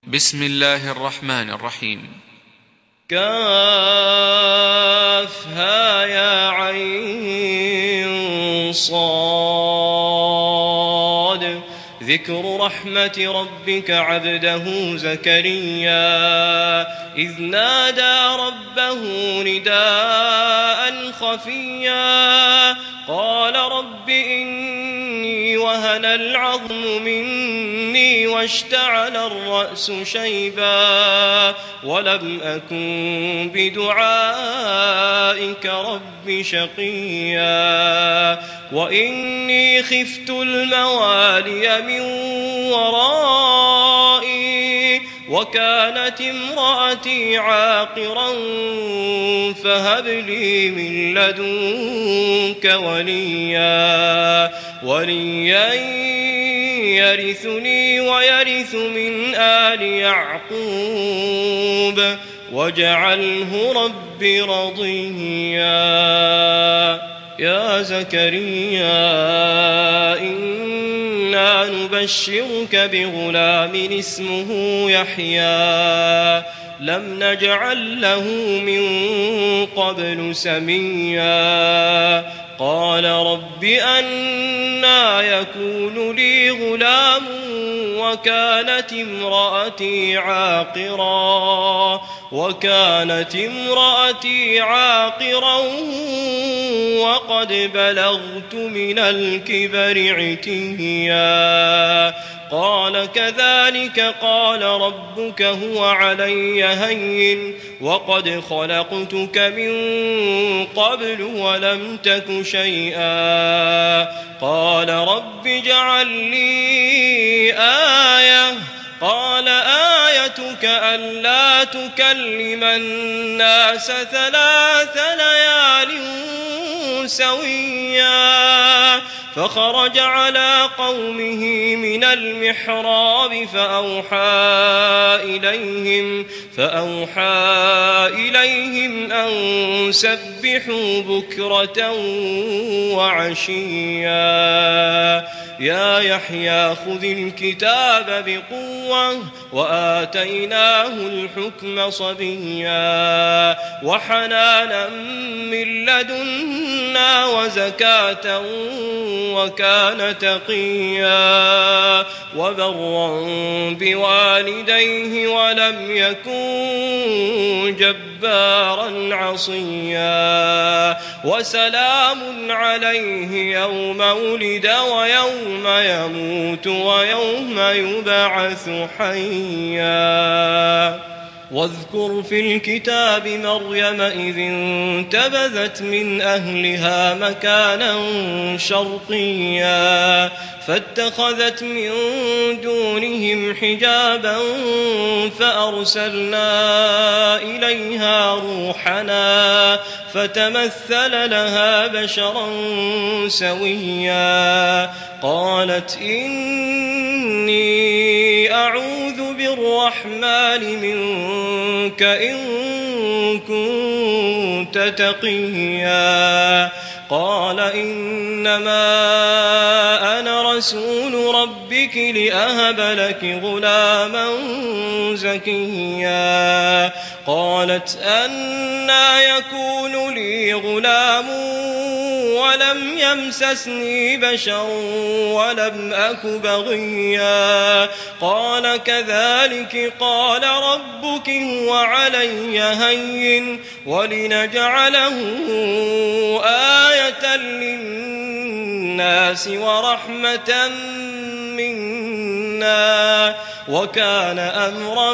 بسم الله الرحمن الرحيم. كافها يا عين صاد ذكر رحمة ربك عبده زكريا إذ نادى ربه نداء خفيا قال رب إني وهن العظم مني واشتعل الرأس شيبا ولم أكن بدعائك رب شقيا وإني خفت الموالي من ورائي وكانت امرأتي عاقرا فهب لي من لدنك وليا يرثني ويرث من آل يعقوب واجعله رب رضيا يا زكريا إنا نبشرك بغلام اسمه يحيى لم نجعل له من قبل سميا قال رب أنى يكون لي غلام وكانت امرأتي عاقرا وقد بلغت من الكبر عتيا قال كذلك قال ربك هو علي هين وقد خلقتك من قبل ولم تك شيئا قال رب اجعل لي آية قال آيتك ألا تكلم الناس 3 ليال سويا فخرج على قومه من المحراب فأوحى إليهم أن سبحوا بكرة وعشيا يا يحيى خذ الكتاب بقوة وآتيناه الحكم صبيا وحنانا من لدنا وزكاة وكان تقيا وبرا بوالديه ولم يكن جبارا عصيا وسلام عليه يوم ولد ويوم يموت ويوم يبعث حيا واذكر في الكتاب مريم إذ انتبذت من أهلها مكانا شرقيا فاتخذت من دونهم حجابا فأرسلنا إليها روحنا فتمثل لها بشرا سويا قالت إني أعوذ بالرحمن منك إن كنت تقيا قال إنما أنا رسول ربك لأهب لك غلاما زكيا قالت أنى يكون لي غلام ولم يمسسني بشر ولم أك بغيا قال كذلك قال ربك هو علي هين ولنجعله آية للناس ورحمة منا وكان أمرا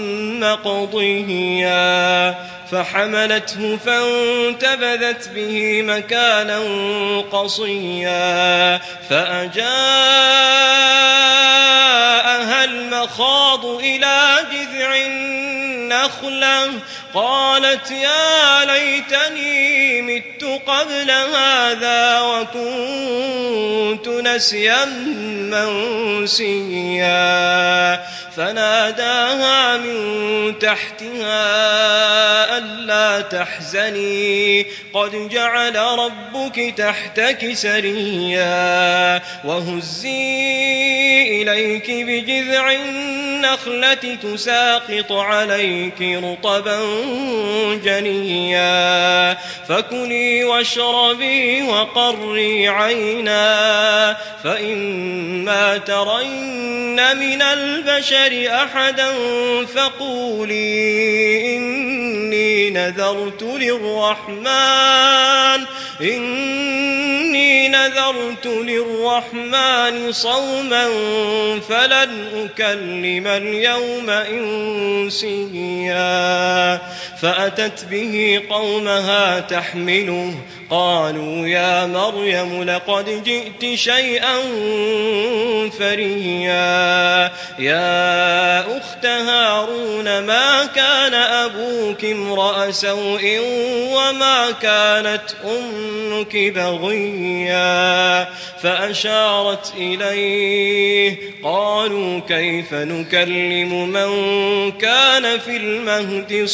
مقضيا فحملته فانتبذت به مكانا قصيا فأجاءها المخاض إلى جذع النخلة قالت يا ليتني مت قبل هذا وكنت نسيا منسيا فناداها من تحتها ألا تحزني قد جعل ربك تحتك سريا وهزي إليك بجذع النخلة تساقط عليك رطبا جنيا فكلي واشربي وقري عينا فإما ترين من البشر أحدا فقولي إني نذرت للرحمن صوما فلن أكلم اليوم إنسيا فأتت به قومها تحمله قالوا يا مريم لقد جئت شيئا فريا يا أخت هارون ما كان أبوك امرأ سوء وما كانت أمك بغيا فأشارت إليه قالوا كيف نكلم من كان في المهد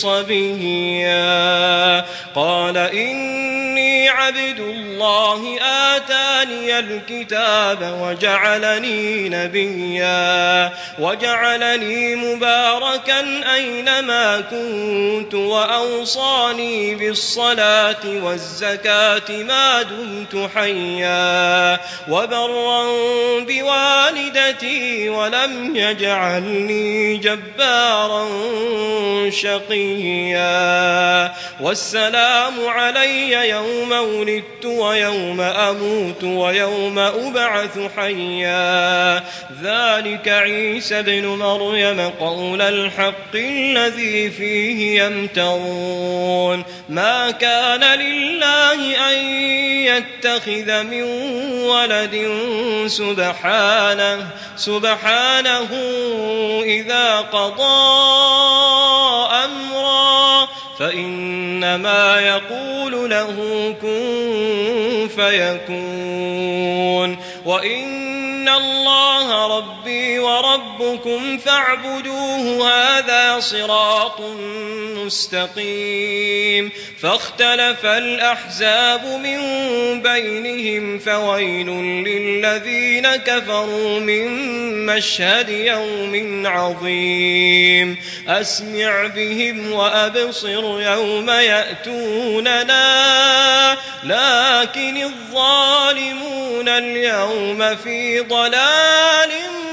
صبيا قال إني عبد الله آتاني الكتاب وجعلني نبيا وجعلني مباركا أينما كنت وأوصاني بالصلاة والزكاة ما دمت حيا وبرا بوالدتي ولم يجعلني جبارا شقيا والسلام علي يوم ولدت ويوم أموت ويوم أبعث حيا ذلك عيسى ابن مريم قول الحق الذي فيه يمترون ما كان لله أن يتخذ من ولد سبحانه إذا قضى أمرا فإنما يقول له كن فيكون وإن الله ربي وربكم فاعبدوه هذا صراط مستقيم فاختلف الأحزاب من بينهم فويل للذين كفروا من مشهد يوم عظيم أسمع بهم وأبصر يوم يأتوننا لكن الظالمون اليوم في ضلال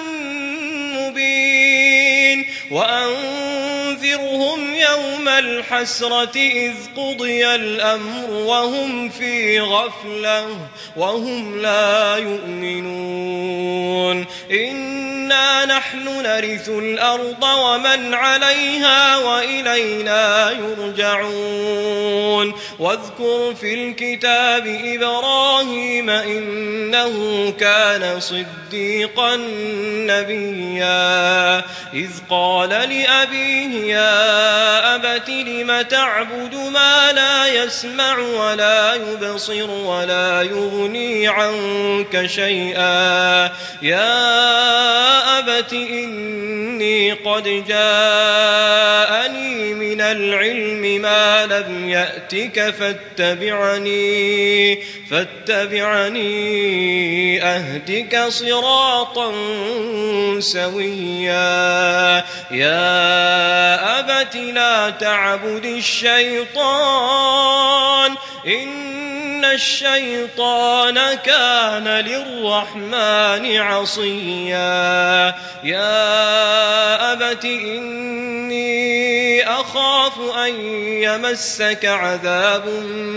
مبين وأنذرهم يوم الحسرة إذ قضي الأمر وهم في غفلة وهم لا يؤمنون إنا نحن نرث الأرض ومن عليها وإلينا يرجعون واذكر في الكتاب إبراهيم إنه كان صديقا نبيا إذ قال لأبيه يا أبت لم تعبد ما لا يسمع ولا يبصر ولا يغني عنك شيئا يا أبت إني قد جاءني من العلم ما لم يأتك فاتبعني أهدك صراطا سويا يا أبت لا تعبد الشيطان إن الشيطان كان للرحمن عصيا يا أبت إني أخاف أن يمسك عذاب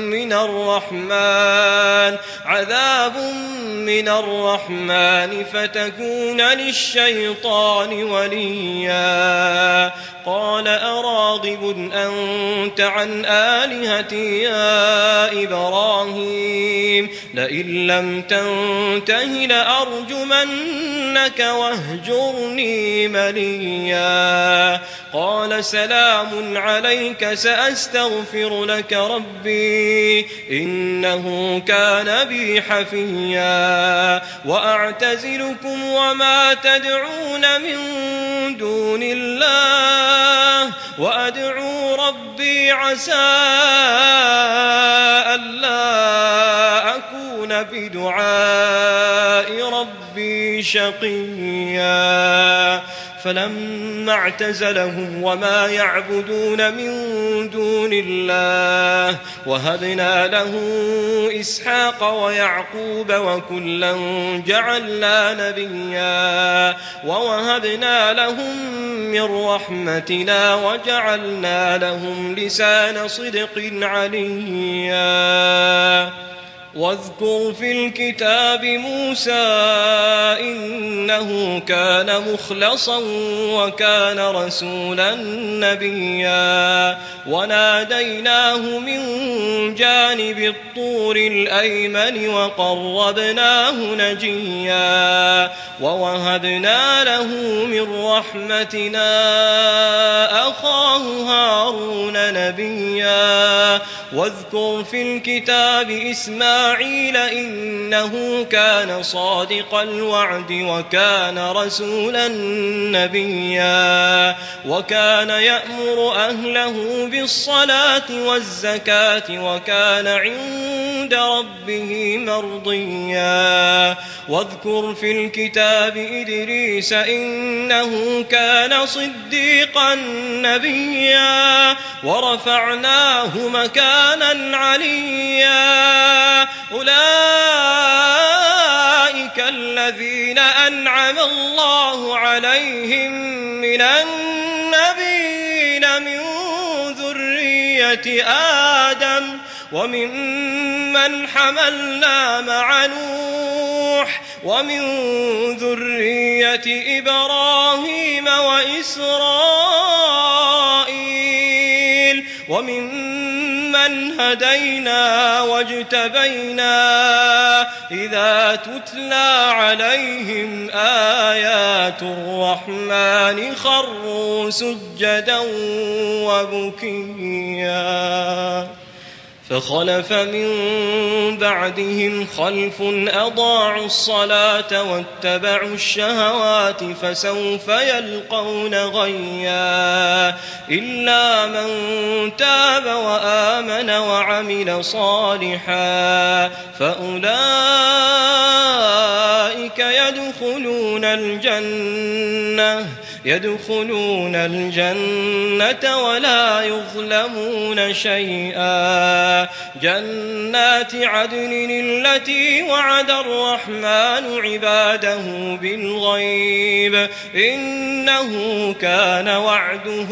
من الرحمن فتكون للشيطان وليا قال أراغب أنت عن آلهتي يا إبراهيم لئن لم تنته لأرجمنك واهجرني مليا قال سلام عليك سأستغفر لك ربي إنه كان بي حفيا وأعتزلكم وما تدعون من دون الله وأدعو ربي عسى ألا أكون بدعاء ربي شقيا فلما اعتزلهم وما يعبدون من دون الله وهبنا له إسحاق ويعقوب وكلا جعلنا نبيا ووهبنا لهم من رحمتنا وجعلنا لهم لسان صدق عليا واذكر في الكتاب موسى إنه كان مخلصا وكان رسولا نبيا وناديناه من جانب الطور الأيمن وقربناه نجيا ووهبنا له من رحمتنا أخاه هارون نبيا واذكر في الكتاب إسماعيل إنه كان صادق الوعد وكان رسولا نبيا وكان يأمر أهله بالصلاة والزكاة وكان عند ربه مرضيا واذكر في الكتاب إدريس إنه كان صديقا نبيا ورفعناه مكانا عليا أولئك الذين أنعم الله عليهم من النبيين من ذرية آدم وممن حملنا مع نوح ومن ذرية إبراهيم وإسرائيل وممن هدينا واجتبينا إذا تتلى عليهم آيات الرحمن خروا سجدا وبكيا فخلف من بعدهم خلف أضاعوا الصلاة واتبعوا الشهوات فسوف يلقون غيا إلا من تاب وآمن وعمل صالحا فأولئك يدخلون الجنة ولا يظلمون شيئا جنات عدن التي وعد الرحمن عباده بالغيب إنه كان وعده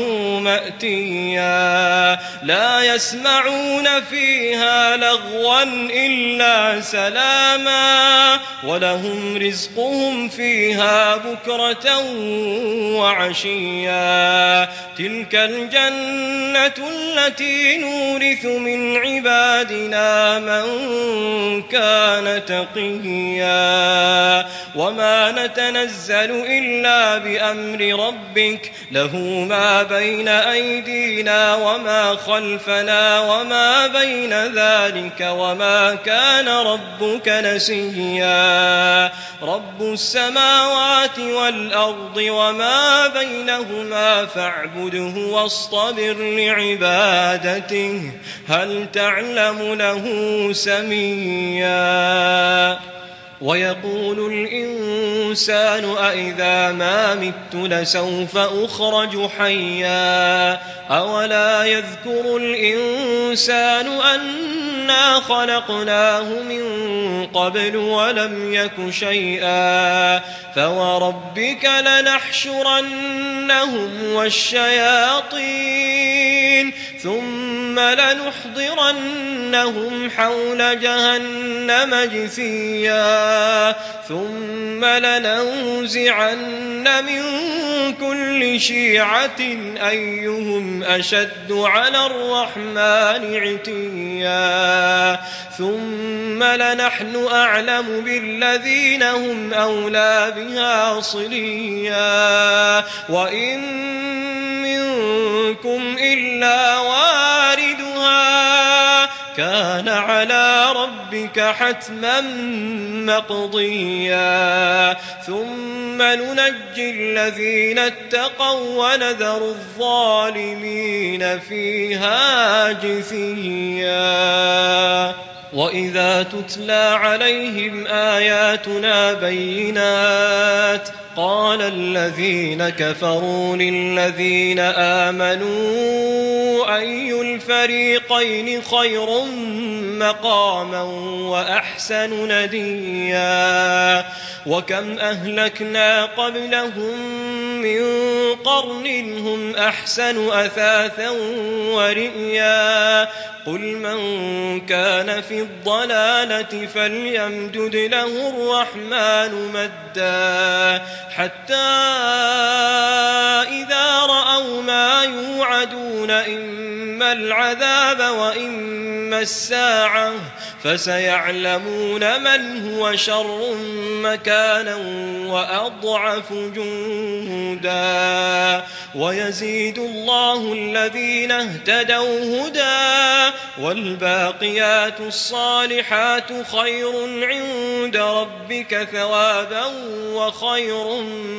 مأتيا لا يسمعون فيها لغوا إلا سلاما ولهم رزقهم فيها بكرة وعشيا تلك الجنة التي نورث من عبادنا من كان تقيا وما نتنزل إلا بأمر ربك له ما بين أيدينا وما خلفنا وما بين ذلك وما كان ربك نسيا رب السماوات والأرض وما بينهما فاعبده واصطبر لعبادته هل تعلم له سميا ويقول الإنسان أإذا ما مت لسوف أخرج حيا أولا يذكر الإنسان أنا خلقناه من قبل ولم يك شيئا فوربك لنحشرنهم والشياطين ثم لنحضرنهم حول جهنم جثيا ثم لننزعن من كل شيعة أيهم أشد على الرحمن عتيا ثم لنحن أعلم بالذين هم أولى بها صليا وإن منكم إلا واردها كان على ربك حتما مقضيا ثم ننجي الذين اتقوا ونذر الظالمين فيها جثيا وإذا تتلى عليهم آياتنا بينات قال الذين كفروا للذين آمنوا أي الفريقين خير مقاما وأحسن نديا وكم أهلكنا قبلهم من قرن هم أحسن أثاثا ورئيا قل من كان في الضلالة فليمدد له الرحمن مدا حتى إذا رأوا ما يوعدون إما العذاب وإما الساعة فسيعلمون من هو شر مكانا وأضعف جندا ويزيد الله الذين اهتدوا هدى والباقيات الصالحات خير عند ربك ثوابا وخير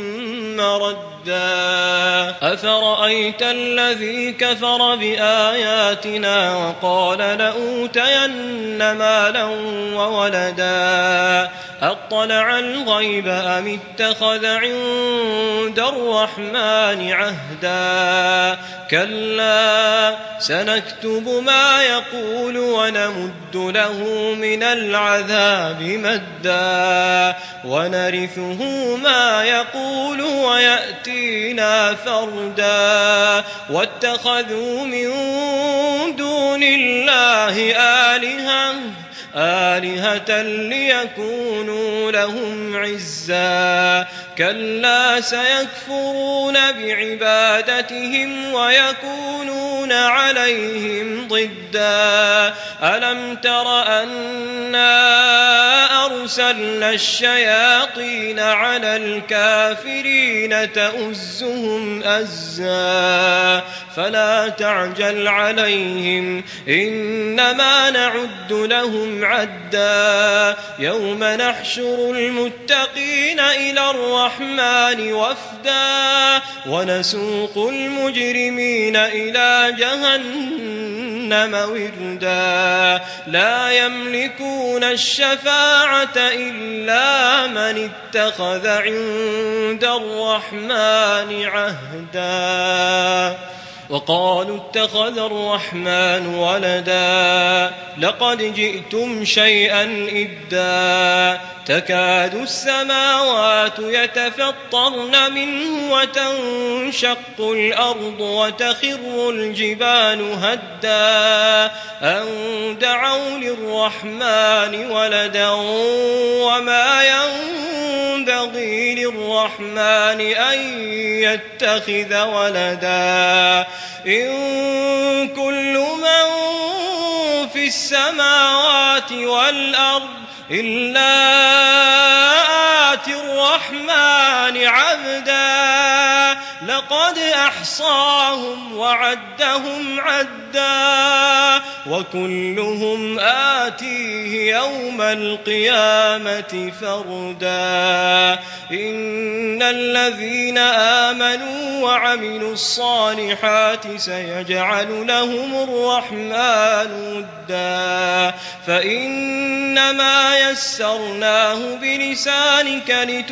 مردا أفرأيت الذي كفر بآياتنا وقال لأوتين مالا وولدا أطلع الغيب أم اتخذ عند الرحمن عهدا كلا سنكتب ما يقول ونمد له من العذاب مدا ونرثه ما يقول ويأتينا فردا واتخذوا من دون الله آلهة ليكونوا لهم عزا كلا سيكفرون بعبادتهم ويكونون عليهم ضدا ألم تر أنا أرسلنا الشياطين على الكافرين تؤزهم أزا فلا تعجل عليهم إنما نعد لهم عدا يوم نحشر المتقين إلى الرحمن وفدا ونسوق المجرمين إلى جهنم وردا لا يملكون الشفاعة إلا من اتخذ عند الرحمن عهدا وقالوا اتخذ الرحمن ولدا لقد جئتم شيئا إدا تكاد السماوات يتفطرن منه وتنشق الأرض وتخر الجبال هدا أن دعوا للرحمن ولدا وما ينبغي للرحمن أن يتخذ ولدا إن كل من في السماوات والأرض إلا آتي الرحمن عبدا لقد أحصاهم وعدهم عدا وكلهم آتيه يوم القيامة فردا إن الذين آمنوا وعملوا الصالحات سيجعل لهم الرحمن ودا فإنما يسرناه بلسانك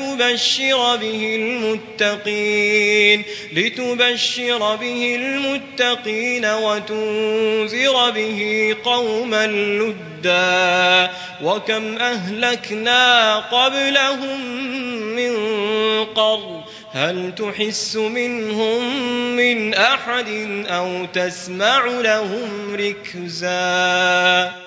لتبشر به المتقين وتنذر به قوما لدا وكم أهلكنا قبلهم من قرن هل تحس منهم من أحد أو تسمع لهم ركزا